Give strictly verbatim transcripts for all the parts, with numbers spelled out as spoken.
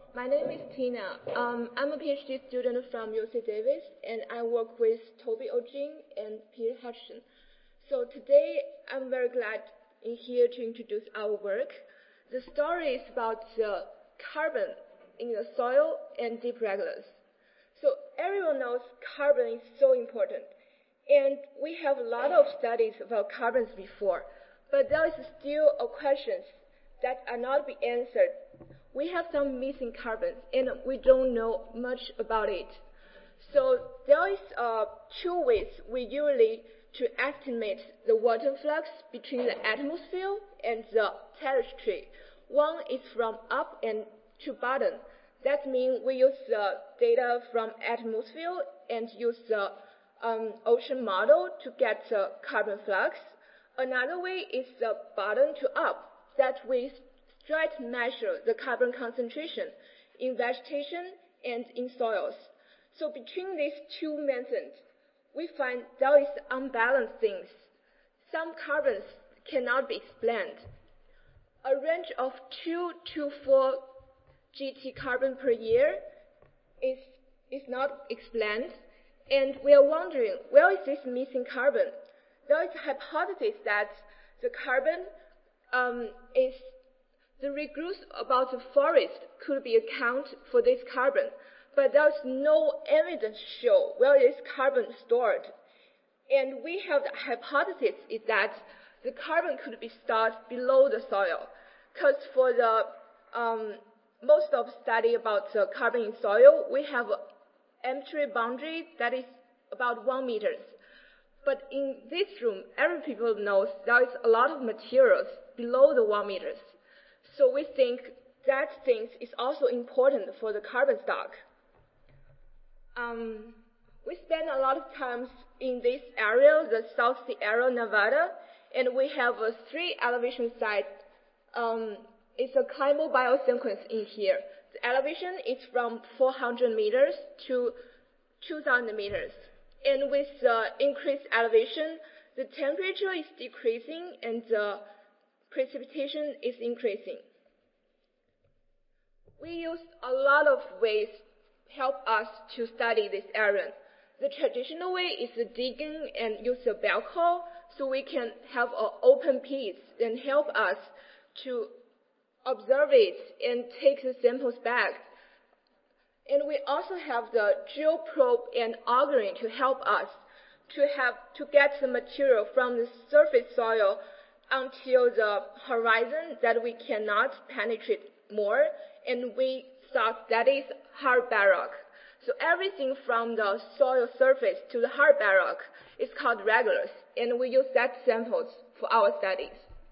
My name is Tina. Um, I'm a PhD student from U C Davis, and I work with Toby Ojin and Peter Hutchison. So today, I'm very glad in here to introduce our work. The story is about uh, carbon in the soil and deep regulars. So everyone knows carbon is so important, and we have a lot of studies about carbons before, but there is still a questions that are not being answered. We have some missing carbons, and we don't know much about it. So there is uh, two ways we usually to estimate the water flux between the atmosphere and the terrestrial. One is from up and to bottom. That means we use the data from atmosphere and use the um, ocean model to get the carbon flux. Another way is the bottom to up. That we try to measure the carbon concentration in vegetation and in soils. So between these two methods, we find there is unbalanced things. Some carbons cannot be explained. A range of two to four G T carbon per year is, is not explained, and we are wondering, where is this missing carbon? There is a hypothesis that the carbon um, is the regrowth about the forest could be account for this carbon, but there's no evidence to show where is carbon stored. And we have the hypothesis is that the carbon could be stored below the soil, because for the um, most of study about the carbon in soil, we have an empty boundary that is about one meters. But in this room, every people knows there is a lot of materials below the one meters. So we think that thing is also important for the carbon stock. Um, we spend a lot of time in this area, the South Sierra Nevada, and we have a three elevation site. Um, it's a climate biosequence in here. The elevation is from four hundred meters to two thousand meters. And with the increased elevation, the temperature is decreasing and the precipitation is increasing. We use a lot of ways to help us to study this area. The traditional way is the digging and use a backhoe, so we can have an open piece and help us to observe it and take the samples back. And we also have the geoprobe and auguring to help us to have to get the material from the surface soil until the horizon that we cannot penetrate more, and we thought that is hard bedrock. So everything from the soil surface to the hard bedrock is called regulars, and we use that samples for our studies.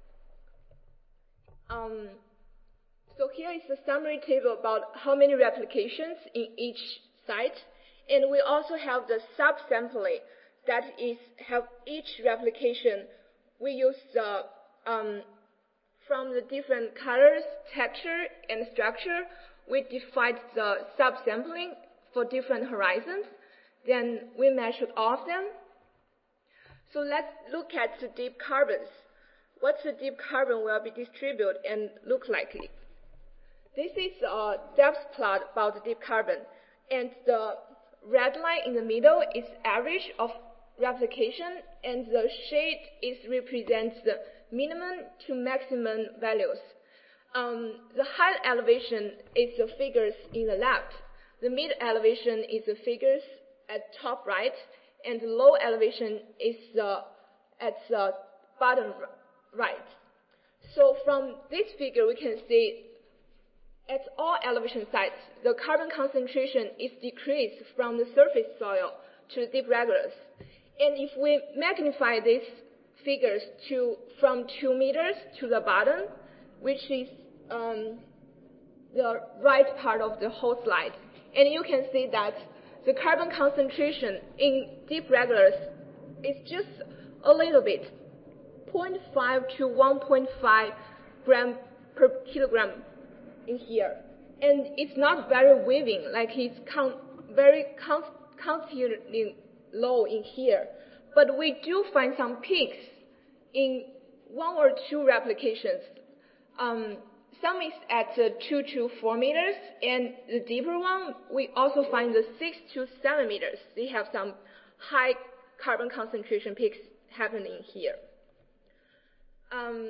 Um, so here is the summary table about how many replications in each site, and we also have the subsampling that is have each replication. We use the um, from the different colors, texture, and structure, we divide the subsampling for different horizons. Then we measured all of them. So let's look at the deep carbons. What's the deep carbon will be distributed and look like it? This is a depth plot about the deep carbon, and the red line in the middle is average of replication, and the shade is represents the minimum to maximum values. Um, the high elevation is the figures in the left. The mid elevation is the figures at top right, and the low elevation is uh, at the bottom right. So from this figure, we can see at all elevation sites, the carbon concentration is decreased from the surface soil to the deep regulars. And if we magnify these figures to from two meters to the bottom, which is um, the right part of the whole slide, and you can see that the carbon concentration in deep regulars is just a little bit, zero point five to one point five gram per kilogram in here, and it's not very waving, like it's con very con constantly low in here, but we do find some peaks in one or two replications. Um, some is at uh, two to four meters, and the deeper one, we also find the six to seven meters. They have some high carbon concentration peaks happening here. Um,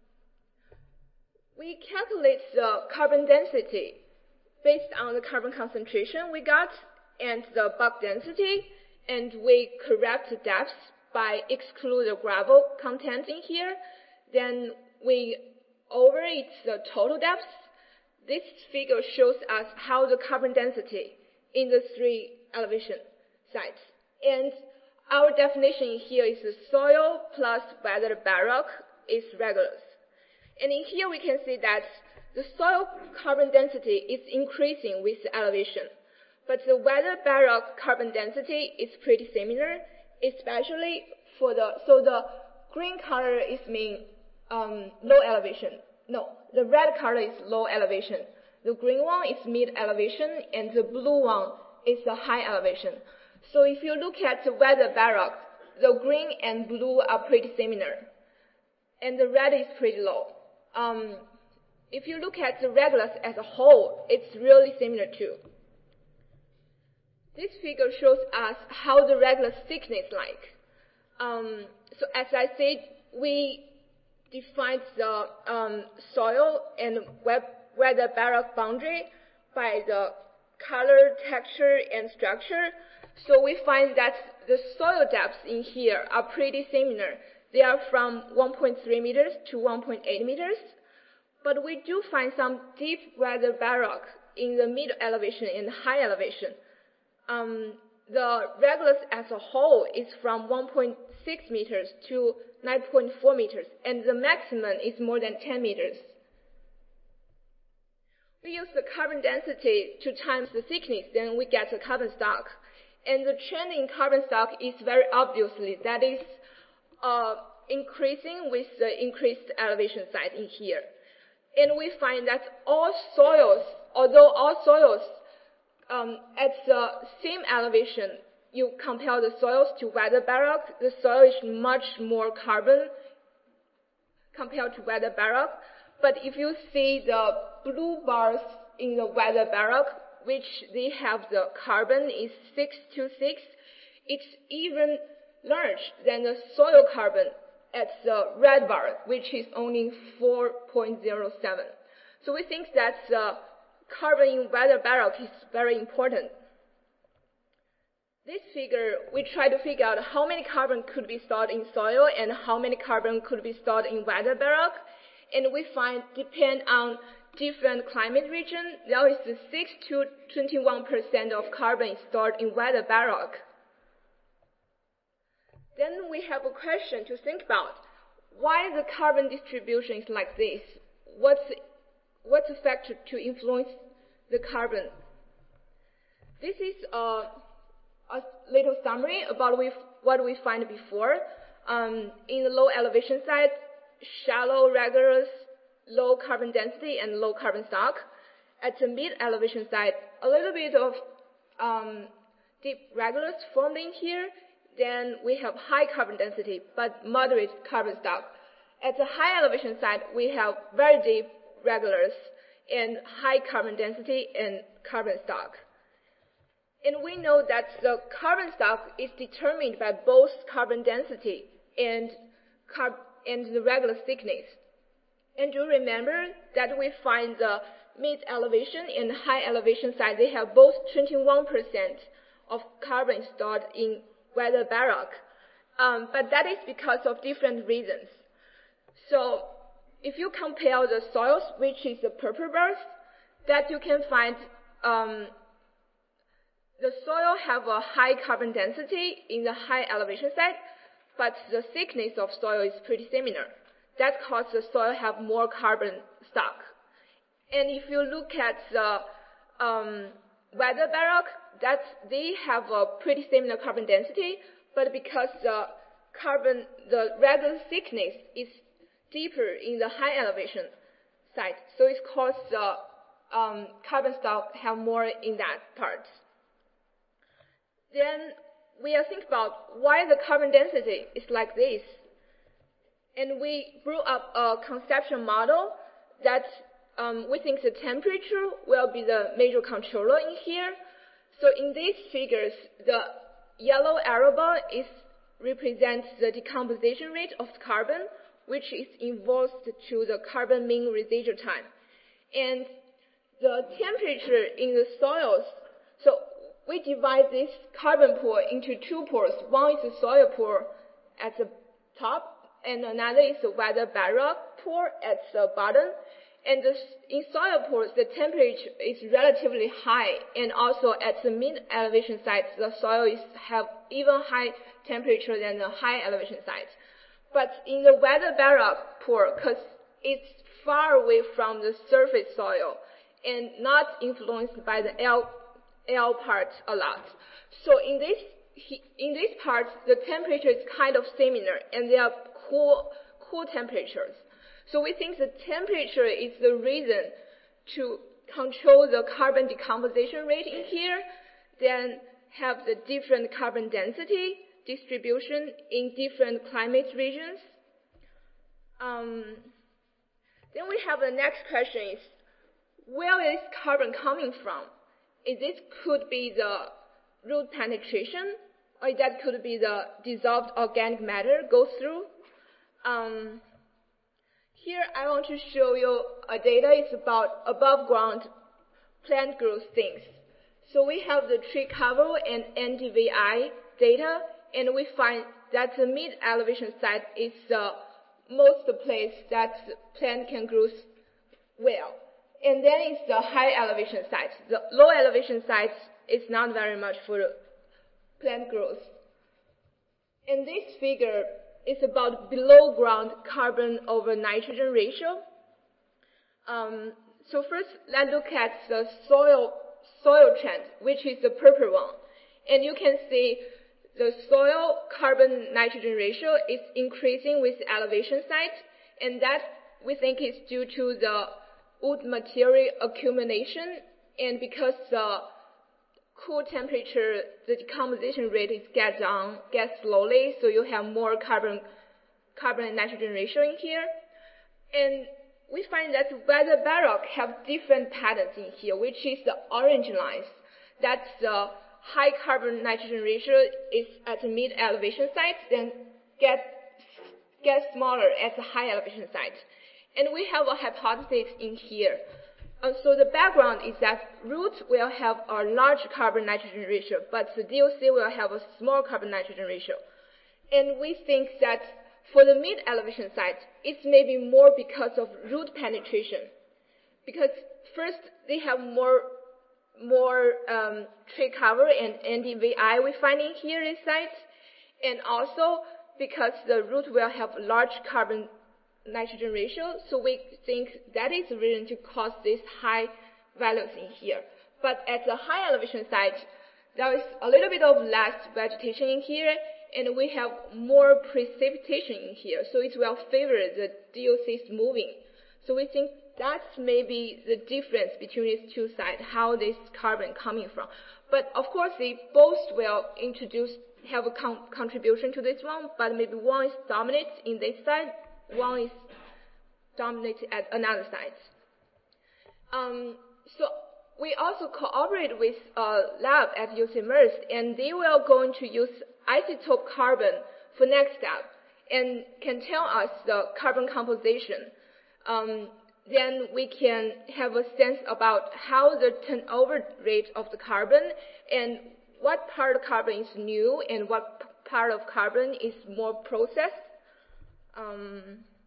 we calculate the carbon density based on the carbon concentration we got and the bulk density, and we correct the depth by exclude the gravel content in here. Then we overrate the total depth. This figure shows us how the carbon density in the three elevation sites. And our definition here is the soil plus weathered bedrock is regulus. And in here we can see that the soil carbon density is increasing with the elevation, but the weathered bedrock carbon density is pretty similar, especially for the, so the green color is mean um, low elevation. No, the red color is low elevation. The green one is mid elevation, and the blue one is the high elevation. So if you look at the weathered bedrock, the green and blue are pretty similar, and the red is pretty low. Um, if you look at the regulus as a whole, it's really similar too. This figure shows us how the regulus thickness like. Um, so as I said, we defined the um, soil and weathered bedrock boundary by the color, texture, and structure. So we find that the soil depths in here are pretty similar. They are from one point three meters to one point eight meters. But we do find some deep weathered bedrock in the mid elevation and high elevation. Um, the regulus as a whole is from one point six meters to nine point four meters, and the maximum is more than ten meters. We use the carbon density to times the thickness, then we get the carbon stock. And the trend in carbon stock is very obviously, that is uh, increasing with the increased elevation side in here. And we find that all soils, although all soils um, at the same elevation, you compare the soils to weathered bedrock, the soil is much more carbon compared to weathered bedrock. But if you see the blue bars in the weathered bedrock, which they have the carbon is six to six, it's even larger than the soil carbon at the red bar, which is only four point zero seven. So we think that the carbon in weathered bedrock is very important. This figure, we try to figure out how many carbon could be stored in soil and how many carbon could be stored in weathered bedrock. And we find, depend on different climate region, there is six to twenty-one percent of carbon stored in weathered bedrock. Then we have a question to think about. Why the carbon distribution is like this? What's, what's the factor to influence the carbon? This is a, a little summary about what we find before. Um, in the low elevation side, shallow regulus, low carbon density, and low carbon stock. At the mid elevation side, a little bit of um, deep regulus formed in here. Then we have high carbon density, but moderate carbon stock. At the high elevation side, we have very deep regulus and high carbon density and carbon stock. And we know that the carbon stock is determined by both carbon density and, carb and the regulus thickness. And do remember that we find the mid elevation and high elevation side, they have both twenty-one percent of carbon stored in weathered bedrock. Um, but that is because of different reasons. So if you compare the soils, which is the purple bars, that you can find um, the soil have a high carbon density in the high elevation side, but the thickness of soil is pretty similar. That causes the soil have more carbon stock. And if you look at the um, weathered bedrock, that they have a pretty similar carbon density, but because the carbon, the regular thickness is deeper in the high elevation side, so it causes the um, carbon stock have more in that part. Then we are thinking about why the carbon density is like this. And we grew up a conceptual model that um, we think the temperature will be the major controller in here. So in these figures, the yellow arrow bar is represents the decomposition rate of carbon, which is involved to the carbon mean residual time. And the temperature in the soils, so we divide this carbon pool into two pools. One is the soil pool at the top, and another is the weather bedrock pool at the bottom. And the, in soil pools, the temperature is relatively high, and also at the mid-elevation sites, the soil is have even high temperature than the high elevation sites. But in the weather bedrock pool, because it's far away from the surface soil and not influenced by the L, L part a lot. So in this, in this part, the temperature is kind of similar, and they are cool, cool temperatures. So we think the temperature is the reason to control the carbon decomposition rate in here, then have the different carbon density distribution in different climate regions. Um, then we have the next question is, where is carbon coming from? Is this could be the root penetration, or that could be the dissolved organic matter go through. Um, here I want to show you a data. It's about above ground plant growth things. So we have the tree cover and N D V I data, and we find that the mid-elevation site is the most place that plant can grow well. And then it's the high elevation sites. The low elevation sites is not very much for plant growth. And this figure is about below ground carbon over nitrogen ratio. Um, so first, let's look at the soil, soil trend, which is the purple one. And you can see the soil carbon nitrogen ratio is increasing with elevation sites, and that we think is due to the wood material accumulation, and because the cool temperature, the decomposition rate is get down, get slowly, so you have more carbon, carbon and nitrogen ratio in here. And we find that weather bedrock have different patterns in here, which is the orange lines. That's the high carbon nitrogen ratio is at the mid elevation sites, then get, get smaller at the high elevation sites. And we have a hypothesis in here. Uh, so the background is that root will have a large carbon nitrogen ratio, but the D O C will have a small carbon nitrogen ratio. And we think that for the mid elevation sites, it's maybe more because of root penetration. Because first, they have more, more um, tree cover and N D V I we find in here in sites, and also because the root will have large carbon nitrogen ratio, so we think that is the reason to cause these high values in here. But at the high elevation site, there is a little bit of less vegetation in here, and we have more precipitation in here, so it will favor the D O Cs moving. So we think that's maybe the difference between these two sites, how this carbon coming from. But of course, they both will introduce, have a con contribution to this one, but maybe one is dominant in this side, one is dominated at another site. Um, so we also cooperate with a lab at U C Merced, and they will going to use isotope carbon for next step and can tell us the carbon composition. Um, then we can have a sense about how the turnover rate of the carbon and what part of carbon is new and what part of carbon is more processed. Um,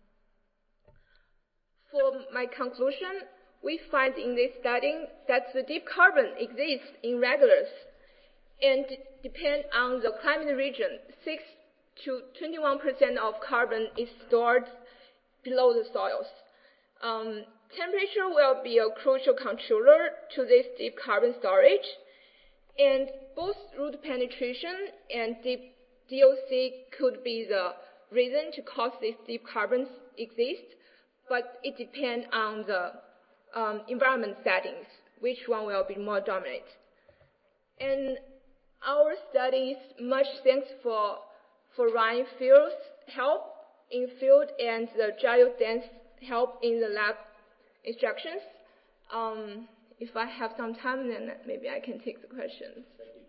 for my conclusion, we find in this study that the deep carbon exists in regulars and depend on the climate region. six to twenty-one percent of carbon is stored below the soils. Um, temperature will be a crucial controller to this deep carbon storage, and both root penetration and deep D O C could be the reason to cause these deep carbons exist, but it depends on the um, environment settings, which one will be more dominant. And our studies, much thanks for, for Ryan Field's help in field and the Jayo Deng's help in the lab instructions. Um, if I have some time, then maybe I can take the questions.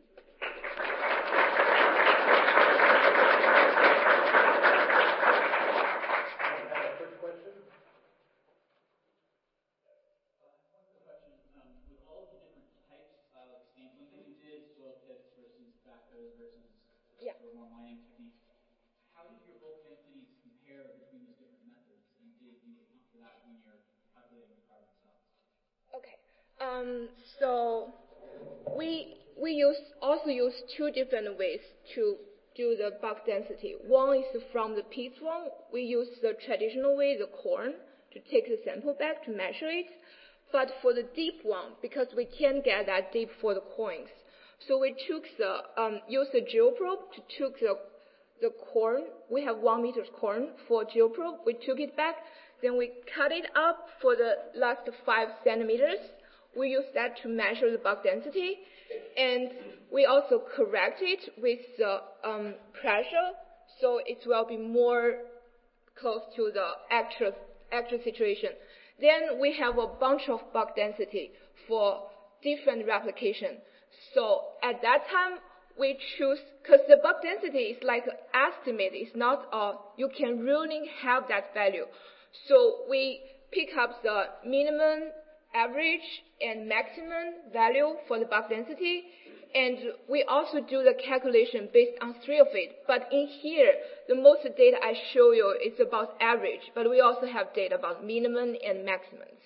More mining techniques. How did your bulk densities compare between those different methods, and did you account for that when you're calculating the carbon cells? Okay. Um, so we we use also use two different ways to do the bulk density. One is from the pit one. We use the traditional way, the corn, to take the sample back to measure it. But for the deep one, because we can't get that deep for the coins, so we took the um, used the geoprobe to took the the corn. We have one meter corn for geoprobe. We took it back, then we cut it up for the last five centimeters. We use that to measure the bulk density, and we also correct it with the um, pressure, so it will be more close to the actual actual situation. Then we have a bunch of bulk density for different replication. So at that time, we choose, because the bulk density is like an estimate, it's not a, you can really have that value. So we pick up the minimum, average, and maximum value for the bulk density, and we also do the calculation based on three of it. But in here, the most data I show you is about average, but we also have data about minimum and maximums.